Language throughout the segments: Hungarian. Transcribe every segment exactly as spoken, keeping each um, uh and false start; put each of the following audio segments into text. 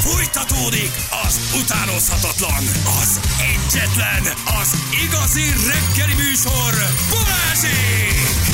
Fújtatódik az utánozhatatlan, az egyetlen, az igazi reggeli műsor, Balázsék!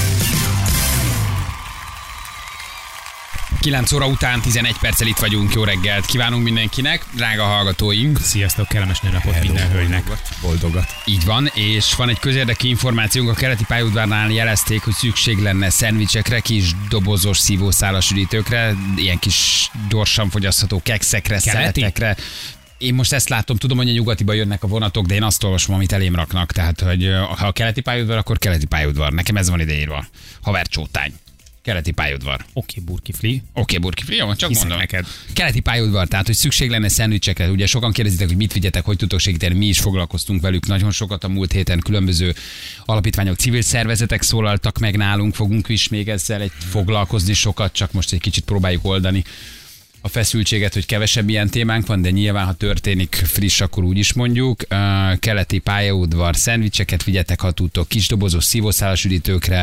kilenc óra után tizenegy perccel itt vagyunk, jó reggelt kívánunk mindenkinek, drága hallgatóink. Sziasztok, kellemes nőnapot Hello, minden hölgynek. Boldogat. Boldogat. Így van, és van egy közérdekű információnk, a keleti pályaudvarnál jelezték, hogy szükség lenne szendvicsekre, kis dobozos szívószálas üdítőkre, ilyen kis gyorsan fogyasztható kekszekre, Keleti? szeletekre. Én most ezt látom, tudom, hogy a nyugatiba jönnek a vonatok, de én azt olvasom, amit elém raknak. Tehát, hogy ha a keleti pályaudvar, akkor keleti pályaudvar. Nekem ez van ideírva. Havercsótány. Keleti pályaudvar. Oké, okay, burkifli. Oké, okay, burkifli, jó, csak Hiszek mondom. neked. Keleti pályaudvar, tehát, hogy szükség lenne szendvicsekre. Ugye sokan kérdezitek, hogy mit vigyetek, hogy tudtok segíteni. Mi is foglalkoztunk velük nagyon sokat a múlt héten. Különböző alapítványok, civil szervezetek szólaltak meg nálunk. Fogunk is még ezzel egy foglalkozni sokat, csak most egy kicsit próbáljuk oldani a feszültséget, hogy kevesebb ilyen témánk van, de nyilván, ha történik friss, akkor úgy is mondjuk. Uh, keleti pályaudvar, szendvicseket vigyetek, ha tudtok, kis dobozos szívószálas üdítőkre,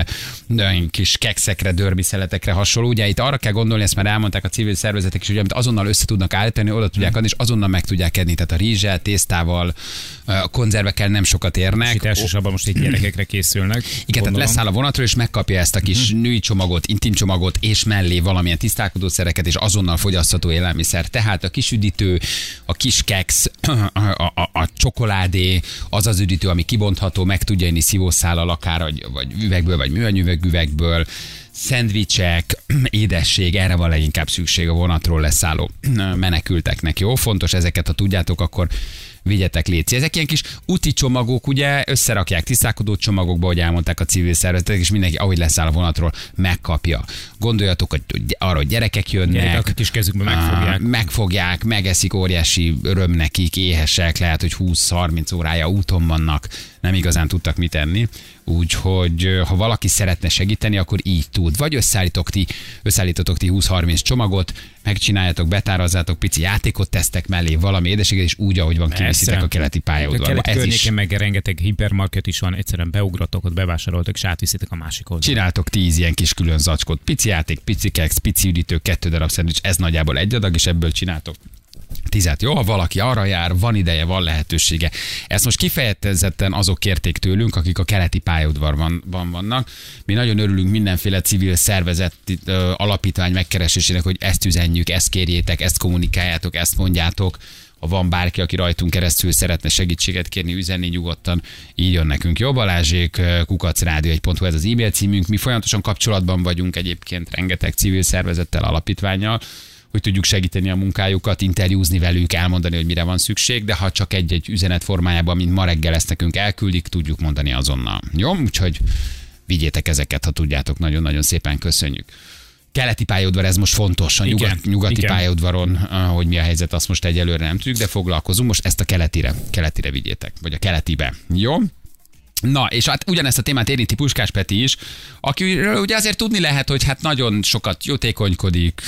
kis kekszekre, dörbiszeletekre hasonló. Ugye itt arra kell gondolni, ezt már elmondták a civil szervezetek is, hogy amit azonnal össze tudnak állítani, oda tudják adni, és azonnal meg tudják enni. Tehát a rizssel, tésztával, a konzervekkel nem sokat érnek. És itt elsősorban most itt gyerekekre készülnek. Igen, gondolom. Tehát leszáll a vonatról, és megkapja ezt a kis uh-huh. női csomagot, intim csomagot, és mellé valamilyen tisztálkodószereket, és azonnal fogyasztható élelmiszer. Tehát a kis üdítő, a kis keksz, a, a, a, a csokoládé, az az üdítő, ami kibontható, meg tudja inni szívószállal, akár vagy, vagy üvegből, vagy műanyüvegüvegből, szendvicsek, édesség, erre van leginkább szükség a vonatról leszálló menekülteknek. Jó, fontos ezeket, ha tudjátok, akkor vigyetek, léci. Ezek ilyen kis úti csomagok, ugye, összerakják tisztálkodó csomagokba, hogy elmondták a civil szervezetek, és mindenki, ahogy leszáll a vonatról, megkapja. Gondoljatok hogy arra, hogy gyerekek jönnek. Gyerekek a kis kezükbe megfogják. Megfogják, megeszik, óriási öröm nekik, éhesek, lehet, hogy húsz-harminc órája úton vannak, nem igazán tudtak mit enni. Úgyhogy ha valaki szeretne segíteni, akkor így tud. Vagy összeállítok ti, összeállítotok ti húsz-harminc csomagot, megcsináljátok, betárazzátok, pici játékot tesztek mellé, valami édeséget, és úgy, ahogy van, kiviszitek a keleti pályaudvarba. A keleti Ez környéken is. meg rengeteg hipermarket is van, egyszerűen beugratok, ott bevásároltok, és átviszitek a másik oldalra. Csináltok tíz ilyen kis külön zacskót. Pici játék, pici keksz, pici üdítő, kettő darab szendvics, ez nagyjából egy adag, és ebből csináltok tizet. Jó, ha valaki arra jár, van ideje, van lehetősége. Ezt most kifejezetten azok kérték tőlünk, akik a keleti pályaudvarban van, vannak. Mi nagyon örülünk mindenféle civil szervezet ö, alapítvány megkeresésének, hogy ezt üzenjük, ezt kérjétek, ezt kommunikáljátok, ezt mondjátok. Ha van bárki, aki rajtunk keresztül szeretne segítséget kérni, üzenni nyugodtan, így jön nekünk. Jó, Balázsék, kukacrádió egy pont hu, ez az e-mail címünk. Mi folyamatosan kapcsolatban vagyunk egyébként rengeteg civil szervezettel, alapítvánnyal, hogy tudjuk segíteni a munkájukat, interjúzni velük, elmondani, hogy mire van szükség, de ha csak egy-egy üzenet formájában, mint ma reggel ezt nekünk elküldik, tudjuk mondani azonnal. Jó? Úgyhogy vigyétek ezeket, ha tudjátok, nagyon-nagyon szépen köszönjük. Keleti pályaudvar, ez most fontos. A igen, nyugat, nyugati igen. pályaudvaron, hogy mi a helyzet, azt most egyelőre nem tudjuk, de foglalkozunk. Most ezt a keletire, keletire vigyétek, vagy a keletibe. Jó? Na, és hát ugyanezt a témát érinti Puskás Peti is, akiről ugye azért tudni lehet, hogy hát nagyon sokat jótékonykodik,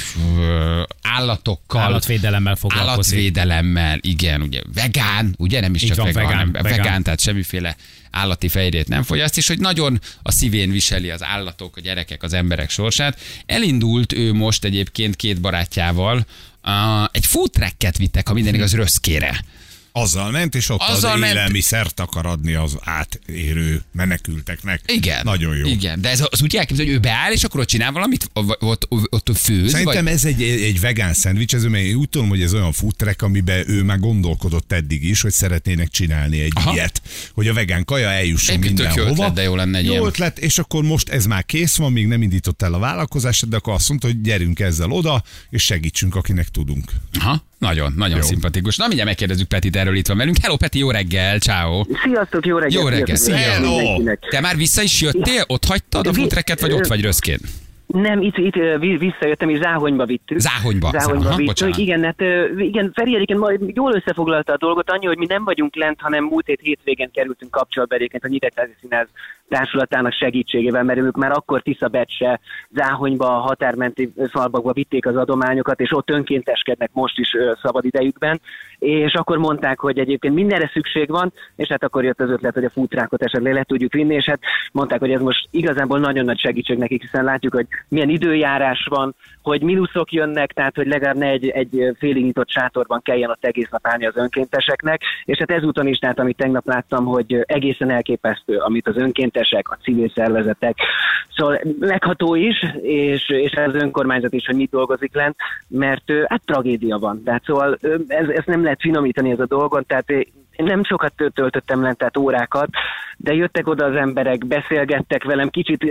állatokkal. Állatvédelemmel foglalkozik. Állatvédelemmel, igen, ugye vegán, ugye nem is Így csak van, vegán, vegán, hanem vegán. vegán, tehát semmiféle állati fejrét nem fogyaszt, és hogy nagyon a szívén viseli az állatok, a gyerekek, az emberek sorsát. Elindult ő most egyébként két barátjával, uh, egy food tracket vittek, ha minden igaz, Röszkére. Azzal ment, és ott Azzal az ment. élelmiszert akar adni az átérő menekülteknek. Igen. Nagyon jó. Igen, de ez az úgy elképzelhető, hogy ő beáll, és akkor ott csinál valamit, ott, ott főz. Szerintem vagy... ez egy, egy vegán szendvics, ez, mert én úgy tudom, hogy ez olyan food truck, amiben ő már gondolkodott eddig is, hogy szeretnének csinálni egy Aha. ilyet, hogy a vegán kaja eljusson Egyébként tök jó mindenhova. ötlet, de jó lenne egy Jó ilyen. ötlet, és akkor most ez már kész van, még nem indított el a vállalkozást, de akkor azt mondta, hogy gyerünk ezzel oda, és segítsünk, akinek tudunk. Aha, nagyon, nagyon Jó. szimpatikus. Na, mindjárt megkérdezzük Petit, erről itt van velünk. Hello, Peti, jó reggel, ciao. Sziasztok, jó reggelt! Jó reggel, sziasztok, szia. Hello. mindenkinek. Te már vissza is jöttél? Ott hagytad a Vi- futreket, vagy ott vagy Röszkén? Nem, itt, itt ö, vi- visszajöttem, és Záhonyba vittük. Záhonyba. Záhonyba Aha, vittük. bocsánat. Igen, hát ö, igen, Feri egyébként majd jól összefoglalta a dolgot, annyi, hogy mi nem vagyunk lent, hanem múlt hét hétvégén kerültünk kapcsolatba egyébként a Nyíregyházi Színház társulatának segítségével, mert ők már akkor Tiszabecsre, Záhonyba, a határmenti falvakba vitték az adományokat, és ott önkénteskednek most is szabad idejükben, és akkor mondták, hogy egyébként mindenre szükség van, és hát akkor jött az ötlet, hogy a futrákot esetleg le tudjuk vinni, és hát mondták, hogy ez most igazából nagyon nagy segítség nekik, hiszen látjuk, hogy milyen időjárás van, hogy mínuszok jönnek, tehát hogy legalább ne egy, egy félig nyitott sátorban kelljen ott egész nap állni az önkénteseknek, és hát ezúton is, tehát amit tegnap láttam, hogy egészen elképesztő, amit az önkéntesek, a civil szervezetek, szóval megható is, és, és az önkormányzat is, hogy mit dolgozik lent, mert hát tragédia van, tehát szóval ez, ez nem lehet finomítani ez a dolgon, tehát én nem sokat töltöttem lent, tehát órákat, de jöttek oda az emberek, beszélgettek velem, kicsit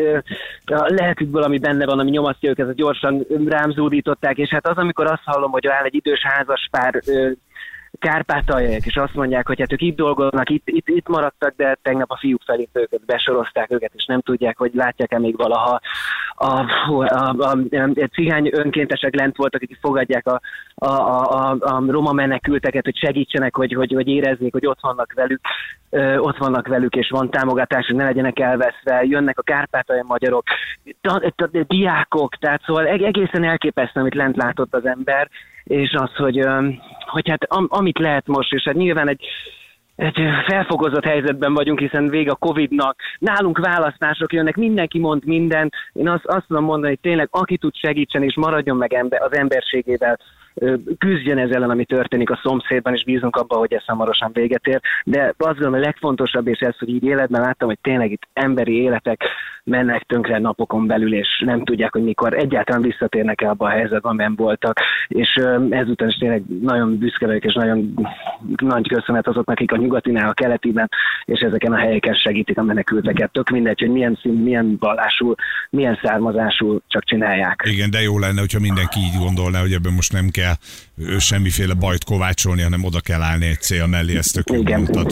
a lelkükből, ami benne van, ami nyomasztja őket, gyorsan rám zúdították, és hát az, amikor azt hallom, hogy áll egy idős házas pár kárpátaljaiak, és azt mondják, hogy hát ők itt dolgoznak, itt, itt, itt maradtak, de tegnap a fiúk felé őket besorozták őket, és nem tudják, hogy látják-e még valaha a, a, a, a, a cigány önkéntesek lent voltak, akik fogadják a, a, a, a roma menekülteket, hogy segítsenek, hogy, hogy, hogy érezzék, hogy ott vannak velük, ö, ott vannak velük, és van támogatás, hogy ne legyenek elveszve, jönnek a kárpátaljai magyarok, ta, ta, ta, diákok, tehát szóval egészen elképesztő, amit lent látott az ember, és az, hogy, hogy hát am, amit lehet most, és hát nyilván egy, egy felfokozott helyzetben vagyunk, hiszen vége a Covidnak, nálunk választások jönnek, mindenki mond mindent, én azt, azt tudom mondani, hogy tényleg aki tud segíteni, és maradjon meg ember, az emberségével, küzdjön ezzel ellen, ami történik a szomszédban, és bízunk abban, hogy ez hamarosan véget ér. De azt gondolom, a legfontosabb, és ez, hogy így életben láttam, hogy tényleg itt emberi életek mennek tönkre napokon belül, és nem tudják, hogy mikor egyáltalán visszatérnek el abba a helyzetben, amiben voltak. És ezután is tényleg nagyon büszke vagyok, és nagyon nagy köszönet azoknak, akik a nyugatinál, a keletiben, és ezeken a helyeken segítik a menekülteket. Tök mindegy, hogy milyen szín, milyen vallású, milyen származású, csak csinálják. Igen, de jó lenne, hogyha mindenki így gondolná, hogy ebben most nem kell semmiféle bajt kovácsolni, hanem oda kell állni egy cél mellé, ezt tök jól mutat.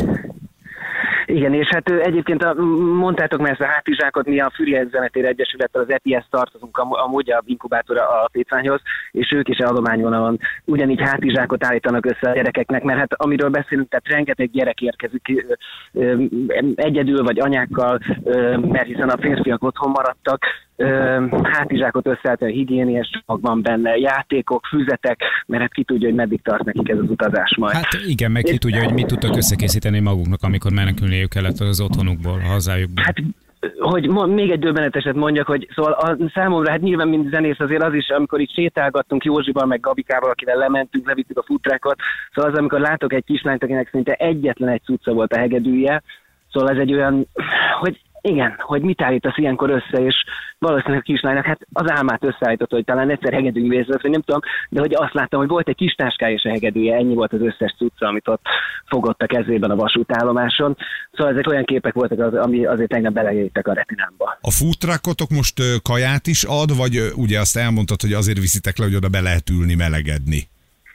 Igen, és hát egyébként a, mondtátok már ezt a hátizsákot, mi a Füriás Zenetér Egyesülettel, az E T I S tartozunk amúgy a inkubátora alapítványhoz, és ők is adományvonalon ugyanígy hátizsákot állítanak össze a gyerekeknek, mert hát amiről beszélünk, tehát rengeteg gyerek érkezik egyedül vagy anyákkal, mert hiszen a férfiak otthon maradtak, hátizsákot összeállítani, a higiéniás csomag van benne, játékok, füzetek, mert hát ki tudja, hogy meddig tart nekik ez az utazás majd. Hát igen, meg ki tudja, hogy mit tudtak összekészíteni maguknak, amikor menekülniük kellett az otthonukból, a hazájukból. Hát, hogy még egy döbbeneteset mondjak, hogy szóval a számomra, hát nyilván mint zenész azért az is, amikor itt sétálgattunk Józsival, meg Gabikával, akivel lementünk, levittük a futrákat, szóval az, amikor látok egy kislányt, akinek szinte egyetlen egy cucca volt a hegedűje, szóval ez egy olyan, hogy igen, hogy mit állítasz ilyenkor össze, és valószínűleg a kislánynak hát az álmát összeállított, hogy talán egyszer hegedűn vészett, vagy nem tudom, de hogy azt láttam, hogy volt egy kis táskája és a hegedűje, ennyi volt az összes cucca, amit ott fogott a kezében a vasútállomáson. Szóval ezek olyan képek voltak, az, ami azért tegnap belejöttek a retinámba. A foodtruckotok most kaját is ad, vagy ugye azt elmondtad, hogy azért viszitek le, hogy oda be lehet ülni, melegedni?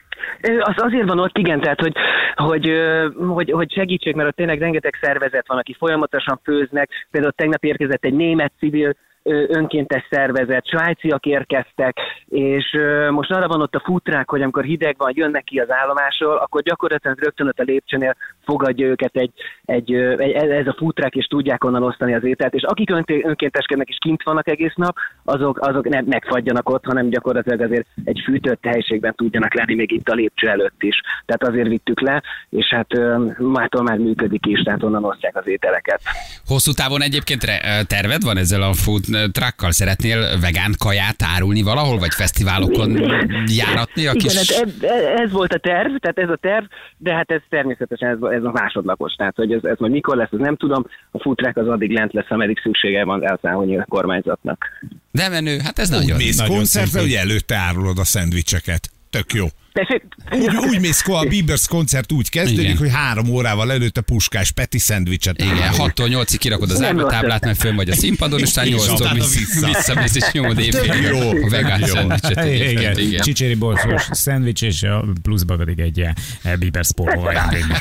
Az azért van ott, igen, tehát hogy, hogy, hogy, hogy segítség, mert ott tényleg rengeteg szervezet van, aki folyamatosan főznek. Például tegnap érkezett egy német civil önkéntes szervezet, svájciak érkeztek, és most arra van ott a futrák, hogy amikor hideg van, jönnek ki az állomásról, akkor gyakorlatilag rögtön ott a lépcsőnél fogadja őket egy, egy, egy, ez a futrák, és tudják onnan osztani az ételt, és akik önkénteskednek és kint vannak egész nap, azok, azok nem megfagyjanak ott, hanem gyakorlatilag azért egy fűtött helységben tudjanak lenni még itt a lépcső előtt is. Tehát azért vittük le, és hát mától már működik is, tehát onnan osztják az ételeket. Hosszú távon egyébként terved van ezzel a food truckkal? Szeretnél vegán kaját árulni valahol, vagy fesztiválokon járatni a kis... Igen, hát ez, ez volt a terv, tehát ez a terv, de hát ez természetesen ez, ez a másodlagos, tehát hogy ez, ez majd mikor lesz, ez nem tudom, a food truck az addig lent lesz, ameddig szüksége van elszállni a kormányzatnak. De menő, hát ez nagyon... Mész nagyon koncertre, hogy előtte árulod a szendvicseket. Tök jó. Úgy, úgy mész, a Bieber's koncert úgy kezdődik, igen, hogy három órával előtte Puskás Peti szendvicset. Igen, hattól nyolcig kirakod az árbetáblát, mert fönn vagy a színpadon, és aztán nyolctól visszamész, és nyomod évfélig a vegán szendvicset. Igen, csicséri borsos szendvics, és a pluszba pedig egy Bieber spórolva ajándékba.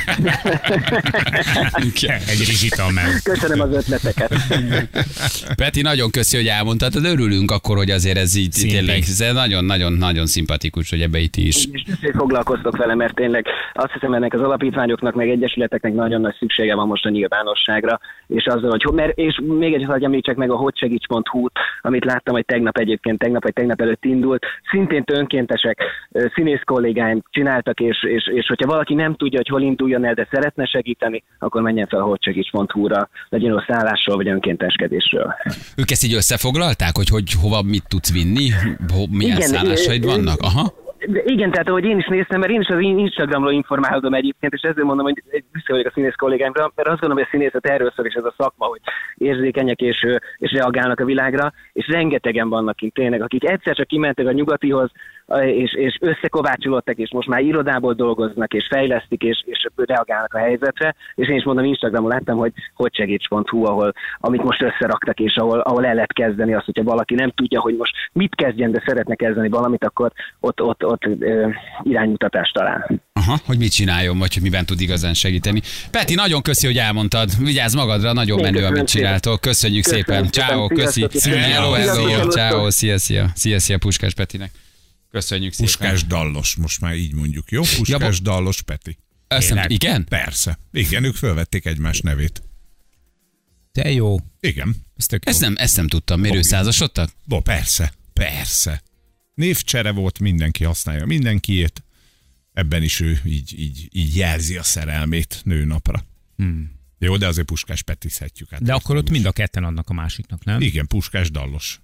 Egy rizsital meg. Köszönöm az ötleteket. Peti, nagyon köszi, hogy elmondtad, örülünk akkor, hogy azért ez így tényleg nagyon-nagyon-nagyon szimpatikus, hogy ebbe itt is És hogy foglalkoztok vele, mert tényleg azt hiszem, ennek az alapítványoknak, meg egyesületeknek nagyon nagy szüksége van most a nyilvánosságra, és azzal, hogy mert, és még egy hogy említsek meg a hogysegíts pont hu-t, amit láttam, hogy tegnap egyébként, tegnap vagy tegnap előtt indult, szintén önkéntesek, színész kollégáim csináltak, és, és, és hogyha valaki nem tudja, hogy hol induljon el, de szeretne segíteni, akkor menjen fel a hogysegíts pont hu-ra, legyen ott szállásról vagy önkénteskedésről. Ők ezt így összefoglalták, hogy, hogy hova mit tudsz vinni, ho, milyen igen, szállásaid vannak? Aha. Igen, tehát ahogy én is néztem, mert én is az Instagramról informálódom egyébként, és ezért mondom, hogy vissza vagyok a színész kollégáimra, mert azt gondolom, hogy a színészet erről szól, és ez a szakma, hogy érzékenyek és, és reagálnak a világra, és rengetegen vannak kint tényleg, akik egyszer csak kimentek a nyugatihoz, és, és összekovácsolódtak, és most már irodából dolgoznak, és fejlesztik, és, és reagálnak a helyzetre, és én is mondom, Instagramon láttam, hogy hogysegíts pont hu, ahol, amit most összeraktak, és ahol, ahol el lehet kezdeni azt, hogyha valaki nem tudja, hogy most mit kezdjen, de szeretne kezdeni valamit, akkor ott, ott, ott ö, iránymutatást talál. Aha, hogy mit csináljon, vagy hogy miben tud igazán segíteni. Peti, nagyon köszi, hogy elmondtad. Vigyázz magadra, nagyon Én menő, amit csináltok. Köszönjük Köszönöm szépen. Ciao, köszi. Hello, hello, ciao, szia, szia. Szia, szia, Puskás Petinek. Köszönjük szépen. Puskás Dallos, most már így mondjuk, jó? Puskás ja, Dallos Peti. Nem, igen? Persze. Igen, ők felvették egymás nevét. De jó. Igen. Ez ezt, nem, ezt nem tudtam. Miért ő százasodtak? Bo, persze, persze. Névcsere volt, mindenki használja mindenkiét. Ebben is ő így, így, így jelzi a szerelmét nőnapra. Hmm. Jó, de azért Puskás Petizhetjük át. De akkor ott mind a ketten annak a másiknak, nem? Igen, Puskás Dallos.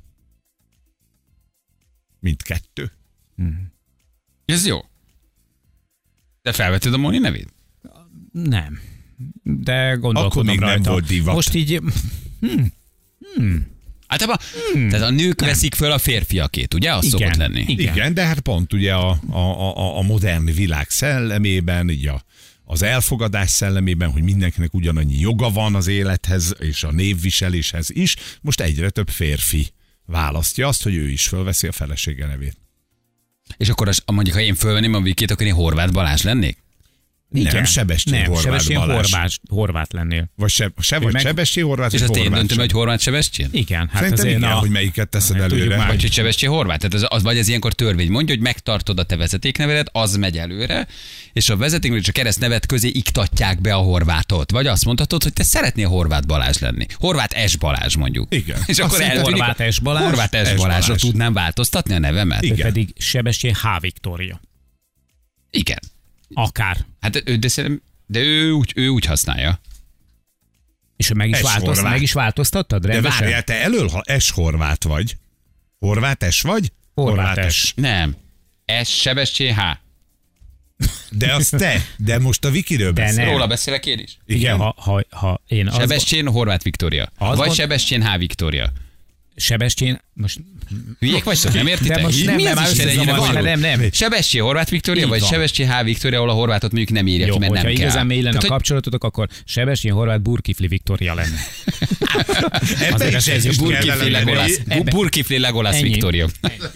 Mindkettő. Hmm. Ez jó. De felvetted a Móni nevét? Nem. De gondolkodom akkor még rajta. Nem volt divat. Most így... Hmm. Hmm. Általában, hmm. tehát a nők nem. veszik föl a férfiakét, ugye? Az igen, szokott lenni. Igen. igen, de hát pont ugye a, a, a, a modern világ szellemében, így a, az elfogadás szellemében, hogy mindenkinek ugyanannyi joga van az élethez és a névviseléshez is, most egyre több férfi választja azt, hogy ő is fölveszi a felesége nevét. És akkor az, mondjuk, ha én fölvenném a Vikét, akkor én Horváth Balázs lennék? Igen. Nem, Sebestyén Horváth Sebestyén Balázs. Horváth, Horváth lennél. Vagy se, se vagy meg... Sebestyén Horváth, és azt Horváth én döntöm, se. hogy Horváth Sebestyén? Igen. Hát szerintem igen, a... hogy melyiket teszed hát, előre. Vagy hogy Sebestyén Horváth. Tehát az, az, vagy ez ilyenkor törvény mondja, hogy megtartod a te vezetéknevedet, az megy előre, és a vezetéknevedet és a keresztnevet közé iktatják be a Horvátot. Vagy azt mondhatod, hogy te szeretnél Horváth Balázs lenni. Horváth S. Balázs mondjuk. Igen. És akkor eltűnik, Horváth S. Balázs. Horváth S. Balázsra tudnám változtatni a nevemet. Igen. Pedig Sebestyén H. Viktória. Igen. Akár. Hát ő, de szerintem De ő úgy, ő úgy használja. És meg is, változt, meg is változtattad? De rendesen? várjál, te elől, ha S. Horváth vagy. Horváth S. vagy? Horváth S. Nem. S. Sebestyén H. De az te. De most a Vikiről beszél. Róla beszélek én is. Igen, Igen ha, ha, ha én... Sebestyén Horváth Viktória. Vagy mond... Sebestyén H. Viktória. Sebestyén, most... Hülyék vagytok, nem értitek? De most nem, Mi nem, az Isten ennyire van, nem, nem. Sebestyén Horváth Viktória, vagy Sebestyén H. Viktória, ahol a horvátot mondjuk nem írja jó, ki, mert nem kell. Jó, hogyha igazán mély lenne a hogy... kapcsolatotok, akkor Sebestyén Horváth Burkifli Viktória lenne. Ebben is ez Burkifli Legolász Viktória.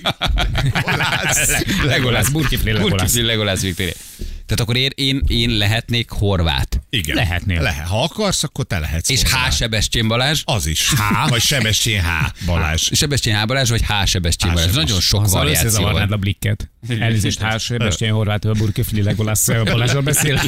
Legolász, Burkifli Legolász. Legolász Viktória. Tehát akkor én, én, én lehetnék horvát. Igen. Lehetnél. Lehet. Ha akarsz, akkor te lehetsz. És H. Sebestyén Balázs. Az is. H. Vagy Sebestyén H. Balázs. Sebestyén H. Balázs, vagy H. Sebestyén Balázs. Nagyon sok azzal variáció van. Összezavarnád a blikket. Elnézést, H. Sebestyén Horváth, Burkifli Legolász Balázsról beszél.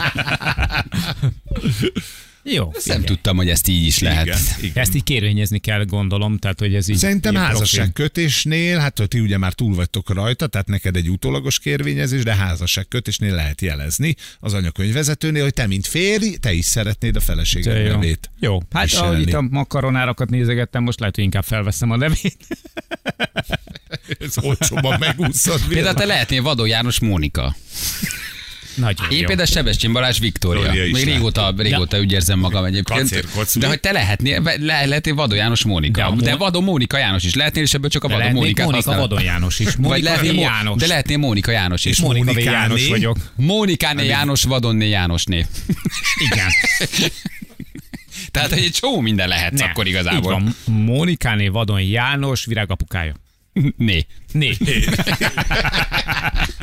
Jó. Ezt nem tudtam, hogy ezt így is lehet. Igen, igen. Ezt így kérvényezni kell, gondolom. Tehát, hogy ez így szerintem házasságkötésnél, hát hogy ti ugye már túl vagytok rajta, tehát neked egy utólagos kérvényezés, de házasságkötésnél lehet jelezni az anyakönyvvezetőnél, hogy te, mint férj, te is szeretnéd a feleséged jó. nevét. Jó, hát viselni. Ahogy itt a makaronárakat nézegettem, most lehet, hogy inkább felveszem a nevét. Ez olcsóban megúszod. Például te lehetnél Vadó János Mónika. Nagyon én jó. Például Sebestyén Balázs Viktória. Még régóta, régóta ja. úgy érzem magam egyébként. De hogy te lehetnél, le, lehetnél Vadó János Mónika. De, de Vadó Mónika János is lehetnél, és ebből csak a Vadó Mónikát Mónika Vadó János is. Mónika János. De lehetnél Mónika János is. És Mónika János vagyok. Mónikáné János, Vadonné János név. Igen. Tehát, hogy egy csomó minden lehetsz ne, akkor igazából. Így van. Mónikáné Vadon János, virágapukája. Né. Né.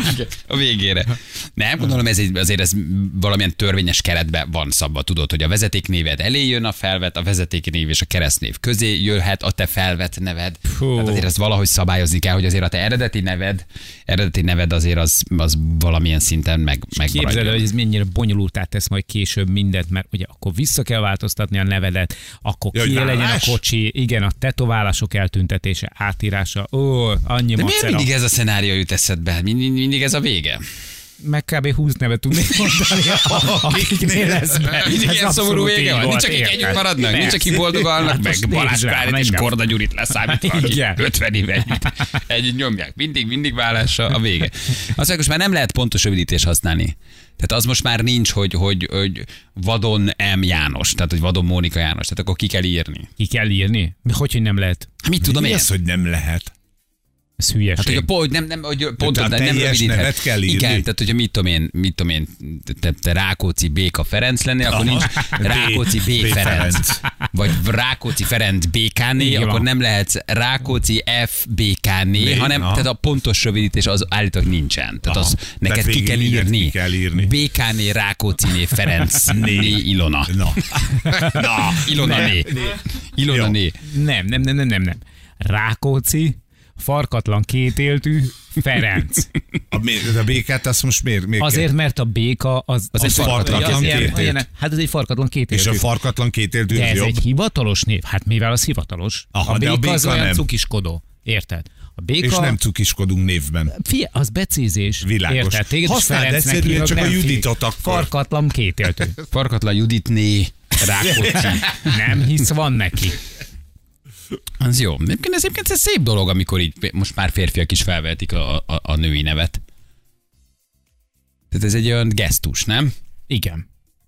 A végére. Nem, gondolom, ez egy, azért ez valamilyen törvényes keretben van szabva. Tudod, hogy a vezetéknéved elé jön a felvett, a vezetéknév és a keresztnév közé jöhet a te felvett neved. Hú. Tehát azért ezt valahogy szabályozni kell, hogy azért a te eredeti neved, eredeti neved azért az, az valamilyen szinten meg, Képzeld el, megmaradjon. hogy ez mennyire bonyolultá tesz majd később mindent, mert ugye akkor vissza kell változtatni a nevedet, akkor Ja, hogy kié legyen a vállás? kocsi, igen, a tetoválások eltüntetése, átírása, ó, annyi De miért macera. mindig ez a szenárió jut eszedbe? Mindig, mindig ez a vége? Meg kb. húsz nevet tudnék mondani, akiknél lesz be. Mindig Ez ilyen szomorú abszolút vége így van. volt, Nincs, akik érted? együtt maradnak, nincs, Persze. akik boldogálnak, Hát meg most Balázs nézd rá, Klárit és menj Korda Gyurit leszámítva, akik Igen. ötven éve együtt, együtt nyomják. Mindig, mindig válása a vége. Azt mondják, most már nem lehet pontos rövidítést használni. Tehát az most már nincs, hogy, hogy, hogy Vadon M. János, tehát hogy Vadon Mónika János, tehát akkor ki kell írni. Ki kell írni? Hogy, hogy nem lehet? Mit tudom Mi én? az, hogy nem lehet? Ez hülyeség. Hát, hogy, a, po- hogy nem, nem, hogy pontot Tehát nem teljes rövidíthet. nevet kell írni? Igen, tehát hogyha mit tudom én, mit tudom én, te, te Rákóczi Béka Ferenc lennél, akkor Aha. nincs B- Rákóczi B. B. Ferenc. Ferenc. Vagy Rákóczi Ferenc bé ká né, Így van. akkor nem lehetsz Rákóczi F. bé ká né, Né, hanem aha. tehát a pontos rövidítés az állítólag nincsen. Tehát Aha. az neked Tehát ki kell végig mindent írni. ki kell írni. bé ká né, Rákóczi né, Ferenc né, Ilona. Na. Na, Ilona Nem. né. Ilona Jó. né. Nem, nem, nem, nem, nem, nem. Rákóczi, farkatlan kétéltű, Ferenc. A, mi- a békát azt most miért? miért Azért, kell? mert a béka az... Az egy farkatlan az ilyen- kétéltű. olyan- Hát ez egy farkatlan kétéltű. És a farkatlan kétéltű De az ez jobb? egy hivatalos név. Hát mivel az hivatalos? Aha, a de béka, a béka az olyan nem. cukiskodó. Érted? A béka... És nem cukiskodunk névben. Fie, az becézés. Világos. Érted? Téged is Használd Ferencnek egyszerűen hívnak, csak a nem Juditot Fili. akkor. Farkatlan kétéltű. Farkatlan Judit né, Rákóczi. Nem hisz van neki. Az jó. Egyébként ez, egyébként ez szép dolog, amikor így most már férfiak is felvetik a, a, a női nevet. Tehát ez egy olyan gesztus, nem? Igen.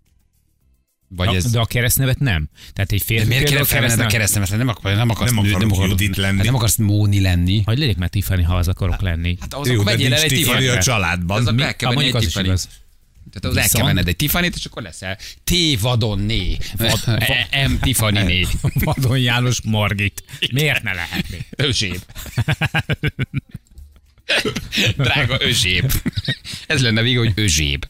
Vagy A, ez... de a keresztnevet nem. Tehát egy De férfi miért kell például felvenned a keresztnevet- keresztnevet? Nem, akar, nem akarsz, Nem nő- akarok akarod- Judit lenni. hát nem akarsz Móni lenni. Hogy legyek már Tiffany, ha az akarok lenni. Hát az Jó, akkor de vegyél el nincs egy Tiffany a Tiffany-t. családban. Az a Mi? meg kell Ah, venni egy mondjuk az is Tiffany-t. igaz. Tehát az el kell Viszont- venned egy Tiffany-t, és akkor leszel T. Vadonné. M. Tiffany-né. Vadon János Margit. Miért ne lehetné? Özséb. Drága özséb. Ez lenne vége, hogy özséb.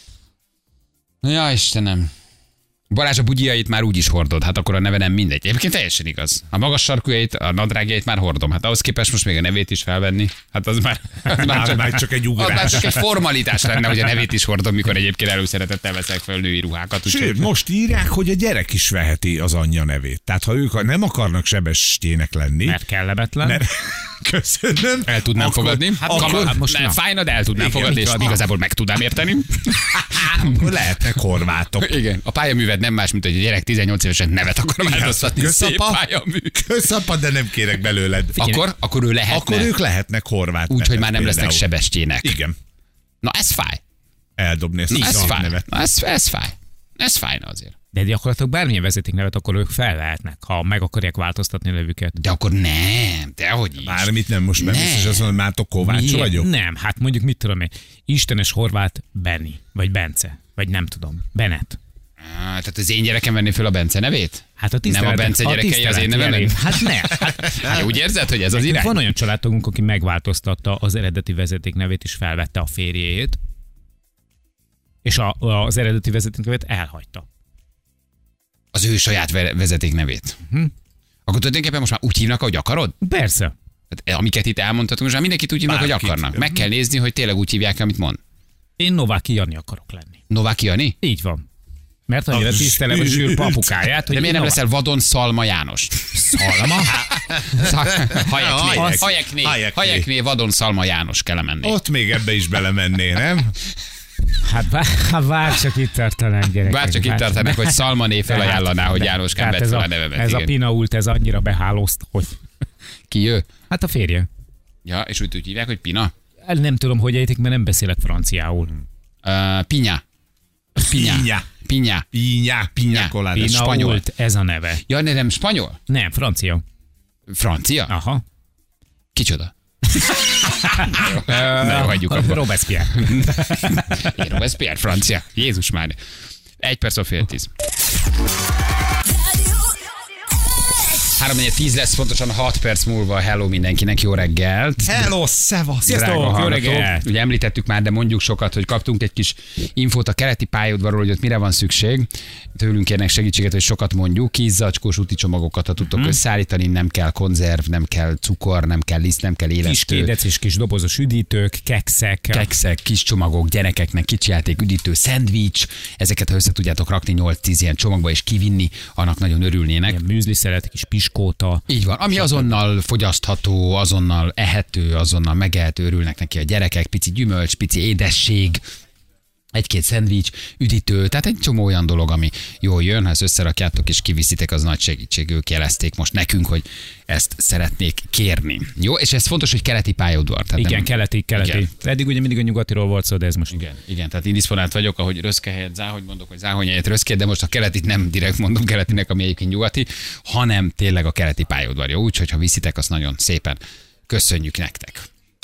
Ja, Istenem. Balázs a bugyjait már úgy is hordod, hát akkor a neve nem mindegy. Egyébként teljesen igaz. A magas sarkujjait, a nadrágjait már hordom. Hát ahhoz képest most még a nevét is felvenni. Hát az már, az Már- már csak egy ugrás. Az már csak egy formalitás lenne, hogy a nevét is hordom, mikor egyébként előszeretettel veszek fel női ruhákat. úgyhogy- Sőt, most írják, hogy a gyerek is veheti az anyja nevét. Tehát ha ők nem akarnak Sebestyének lenni, Mert kellemetlen. mert köszönöm. El tudnám akkor, fogadni. hát Akkor, akkor- hát most na. nem fájna, de el tudnám Igen, fogadni, és így van. igazából meg tudnám érteni. Akkor lehetnek horvátok. Igen, a pályaműved nem más, mint hogy a gyerek tizennyolc évesen nevet akar változtatni. Kösz, Szép apa. pályamű. Kösz, apa, de nem kérek belőled. Akkor, akkor ő lehetne. Akkor ők lehetnek horvát Úgy, hogy nevet már nem lesznek például. Sebestyének. Igen. Na ez fáj. Eldobni ezt Na, a ez szar fáj. nevet. Na, ez, ez fáj. Ez fájna azért. De gyakorlatilag bármilyen vezetéknevet akkor ők fel lehetnek, ha meg akarják változtatni a nevüket. De akkor nem, dehogy is. Bármit nem, most nem Ne. biztos azt mondom, Mátok Kovács Miért? vagyok. Nem, hát mondjuk mit tudom én, Istenes Horváth Benni, vagy Bence, vagy nem tudom, Bennett. Á, tehát az én gyerekem venné föl a Bence nevét? Hát a Nem a tisztelet- Bence a gyerekei az én tisztelet nevemen? jelén. Hát ne. Hát, Hát úgy érzed, hogy ez az irány? van olyan családtagunk, aki megváltoztatta az eredeti vezetéknevét, és felvette a férjét, és a, az eredeti vezetéknevet elhagyta. Az ő saját ve- vezeték nevét. Hm. Akkor tulajdonképpen most már úgy hívnak, ahogy akarod? Persze. Hát, amiket itt elmondhatunk, most már mindenkit úgy hívnak, hogy Bárkit. akarnak. Meg kell nézni, hogy tényleg úgy hívják, amit mond. Én Nováki Jani akarok lenni. Nováki Jani? Így van. Mert annyira Az tisztelem a sül papukáját, hogy De miért nem Novák- leszel Vadon Szalma János? Szalma? Hajekné, Hajek. hajekné, Hajekné. hajekné, Vadon Szalma János kell menni. Ott még ebbe is belemenné, nem? Hát bár, hát bár csak itt tartanánk, gyerekek. Bár csak itt Bár- tartanak, hogy Szalmané felajánlaná, hogy Jánoskán Tehát vett ez fel a, a nevemet. ez a igen. Pinault, ez annyira behálózt, hogy... Ki ő? Hát a férje. Ja, és úgy, úgy hívják, hogy Pina? Nem tudom, hogy ejtik, mert nem beszélek franciául. Uh, Pinya. Pinya. Pinya. Pinya. Pinya, pinya colada. Pina. spanyol. Pinault, ez a neve. Ja, ne, nem spanyol? Nem, francia. Francia? Aha. Kicsoda? Ne, jó, hagyjuk abba. Robespierre. Én Robespierre, francia. Jézus már. Egy perc a fél tíz. három tíz lesz, pontosan hat perc múlva. Hello mindenkinek, jó reggelt. Hello, szevasz! Drága jó hallgatók. reggelt. Ugye említettük már, de mondjuk sokat, hogy kaptunk egy kis infót a keleti pályaudvarról, hogy ott mire van szükség. Tőlünk kérnek segítséget, hogy sokat mondjuk. Kis-zacskós úti csomagokat, ha tudtok hmm. összeállítani, nem kell konzerv, nem kell cukor, nem kell liszt, nem kell Kis élesztő. kédecis, kis dobozos üdítők, kekszek. Kekszek, kis csomagok, gyerekeknek kicsi játék, üdítő, szendvics, ezeket ha össze tudjátok rakni nyolc-tíz ilyen csomagba és kivinni, annak nagyon örülnének. Ilyen műzliszelet, kis piskóta. Így van, ami azonnal fogyasztható, azonnal ehető, azonnal megehető, örülnek neki a gyerekek, pici gyümölcs, pici édesség, egy-két szendvics, üdítő, tehát egy csomó olyan dolog, ami jól jön, ha ezt összerakjátok és kiviszitek, az nagy segítség. Ők jelezték most nekünk, hogy ezt szeretnék kérni. Jó, és ez fontos, hogy keleti pályaudvar. Tehát Igen, nem... keleti, keleti. Igen. Eddig ugye mindig a nyugatiról volt szó, de ez most. Igen, igen, tehát indisponált vagyok, ahogy Röszke helyett Záhony mondok, hogy Záhony helyett Röszke, de most a keletit nem direkt mondom keletinek, ami egyébként nyugati, hanem tényleg a keleti pályaudvar. Jó, úgyhogy ha viszitek, azt nagyon szépen köszönjük nektek.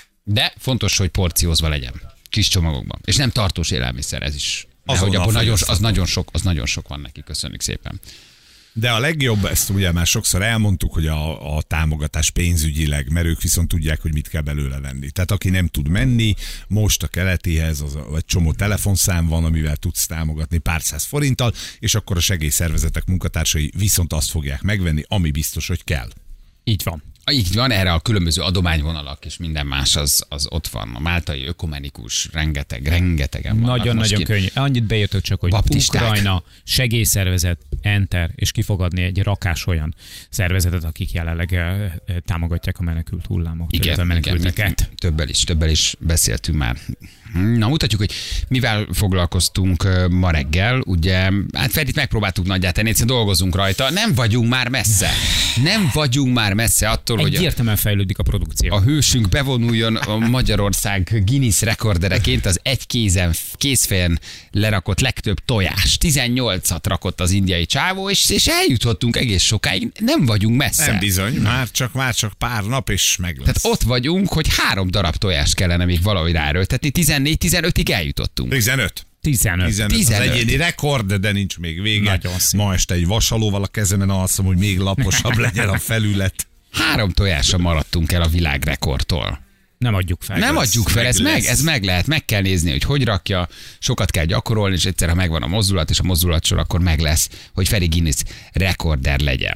De fontos, hogy porciózva legyen. Kis csomagokban. És nem tartós élelmiszer, ez is. De hogy abban nagyon, az, nagyon sok, az nagyon sok van neki, köszönjük szépen. De a legjobb, ezt ugye már sokszor elmondtuk, hogy a, a támogatás pénzügyileg, mert ők viszont tudják, hogy mit kell belőle venni. Tehát aki nem tud menni, most a keletihez az, vagy csomó telefonszám van, amivel tudsz támogatni pár száz forinttal, és akkor a segélyszervezetek munkatársai viszont azt fogják megvenni, ami biztos, hogy kell. Így van. Így van, erre a különböző adományvonalak és minden más az, az ott van. A máltai ökumenikus, rengeteg, rengetegen vannak. Nagyon-nagyon könnyű. Annyit beírtok csak, hogy Baptisták. Ukrajna, segélyszervezet, enter, és ki fog adni egy rakás olyan szervezetet, akik jelenleg eh, támogatják a menekült hullámot, Igen, a menekülteket. igen, többel is, többel is beszéltünk már. Na, mutatjuk, hogy mivel foglalkoztunk uh, ma reggel. Ugye, hát Ferdit megpróbáltuk nagyját tenni, egyszerűen dolgozunk rajta. Nem vagyunk már messze. Nem vagyunk már messze attól, hogy a, Egyértelműen fejlődik a produkció. a hősünk bevonuljon a Magyarország Guinness rekordereként az egy kézen, kézfejen lerakott legtöbb tojás. tizennyolcat rakott az indiai csávó, és, és eljutottunk egész sokáig. Nem vagyunk messze. Nem bizony, már csak, már csak pár nap, és meg lesz. Tehát ott vagyunk, hogy három darab tojást kellene még valahogy ráerőltetni. tizennégy-tizenötig eljutottunk. tizenöt. tizenöt. tizenöt. tizenöt. Az egyéni rekord, de nincs még vége. Nagyon szép. Ma este egy vasalóval a kezemen alszom, hogy még laposabb legyen a felület. Három tojásra maradtunk el a világrekordtól. Nem adjuk fel. Nem lesz, adjuk fel, meg ez meg, lesz. ez meg lehet, meg kell nézni, hogy hogy rakja, sokat kell gyakorolni, és egyszer, ha megvan a mozdulat, és a mozdulatsor, akkor meg lesz, hogy Feri Guinness rekorder legyen.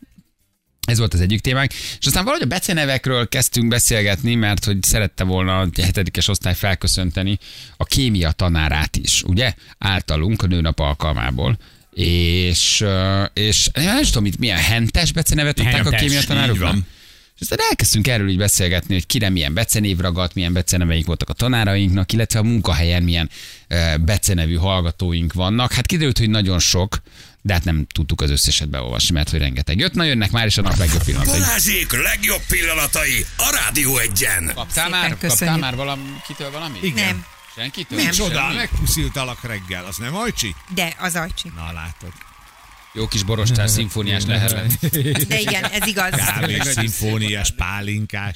Ez volt az egyik témánk. És aztán valahogy a becenevekről kezdtünk beszélgetni, mert hogy szerette volna a hetedikes osztály felköszönteni a kémia tanárát is, ugye? Általunk a nőnap alkalmából. És, és nem tudom, itt milyen hentes becenevet adták a Hentes, kémia így tanároknak. van. És aztán elkezdtünk erről így beszélgetni, hogy kire milyen becenév ragadt, milyen beceneveink voltak a tanárainknak, illetve a munkahelyen milyen uh, becenevű hallgatóink vannak. Hát kiderült, hogy nagyon sok, de hát nem tudtuk az összeset beolvasni, mert hogy rengeteg jött. Na, jönnek már is a nap legjobb pillanatai. Balázsék legjobb pillanatai a Rádió egyen. Kaptál már, kaptál köszönjük. már valamit valami? Nem, Senkitől? Nem. Csoda, Semmi? megpusziltalak reggel, az nem Ajcsi? de az ajcsi. Na látod. Jó kis borostás szimfóniás lehelet. De igen, ez igaz. Kávés, szimfóniás, pálinkás.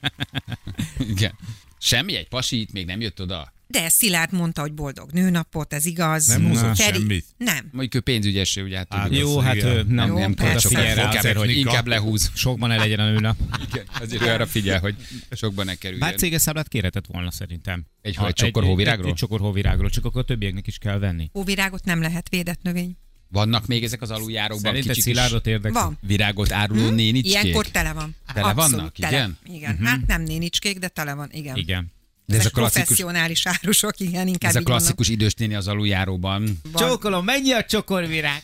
Igen. Semmi, egy pasi itt még nem jött oda. De Szilárd mondta, hogy boldog nőnapot, ez igaz. Nem húzott Feri- semmit? Nem. Mondjuk ő pénzügyeső, ugye hát Hát tudjuk. Jó, az hát igen. ő nem, Jó, nem kell persze. figyelj rá, Technika. azért, hogy Inkább lehúz. sokban ne legyen a nőnap. Igen, azért ő arra figyel, hogy sokban ne kerüljön. Bár céges számlát kérhetett volna szerintem. Egy- Ha egy csokor hóvirágról? Egy, egy csokor hóvirágról, csak akkor a többieknek is kell venni. Hóvirágot nem lehet védett növény. Vannak még ezek az aluljárókban Szerinted kicsik Szilárdot érdekli? Van. virágot áruló hm? nénicskék? Ilyenkor tele van. Tele Abszolút vannak, tele. igen? Igen. Uh-huh. Hát nem nénicskék, de tele van, igen. Igen. De ez Ezek a klasszikus, professzionális árusok, igen, inkább ez a így mondom. klasszikus idős néni az aluljáróban. Van. Csókolom, mennyi a csokorvirág?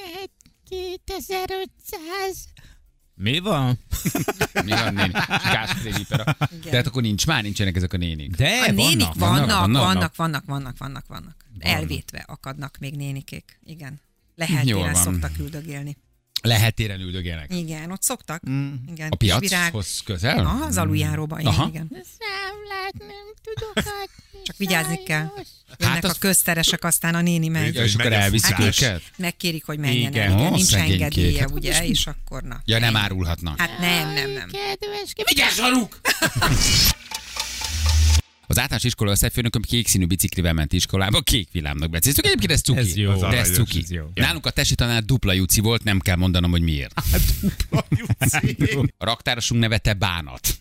kétezer-ötszáz. Mi van? Mi van néni? Gásprévipera. Igen. Tehát akkor nincs, már nincsenek ezek a nénik. De A nénik vannak. vannak, vannak, vannak, vannak. vannak, vannak, vannak, vannak. Elvétve akadnak még nénikék, igen. Jól Leheltéren van. szoktak üldögélni. Lehet téren üldögélnek. Igen, ott szoktak. Igen. A kis virág. piachoz közel? Aha, az aluljáróban, igen, Aha. igen. Számlát nem tudok adni. Csak vigyázni kell. sajnos. Jönnek Hát a az- közteresek, aztán a néni megy. Ja, és akkor Megy a elviszik futás. őket? Megkérik, hogy menjen Igen. el. Igen, Ó, nincs szegénykék. engedélye, Hát ugye, és akkor na. Ja, nem árulhatnak. Hát nem, nem, nem. Kedves, Vigyázz, haluk! Az általános iskola osztályfőnököm kék színű biciklivel ment iskolába, kék villámnak becéztük. Egyébként ez cuki. Ez jó. De ez aranyos, cuki. ez jó. Nálunk a tesi tanár dupla Juci volt, nem kell mondanom, hogy miért. A raktárosunk neve te bánat.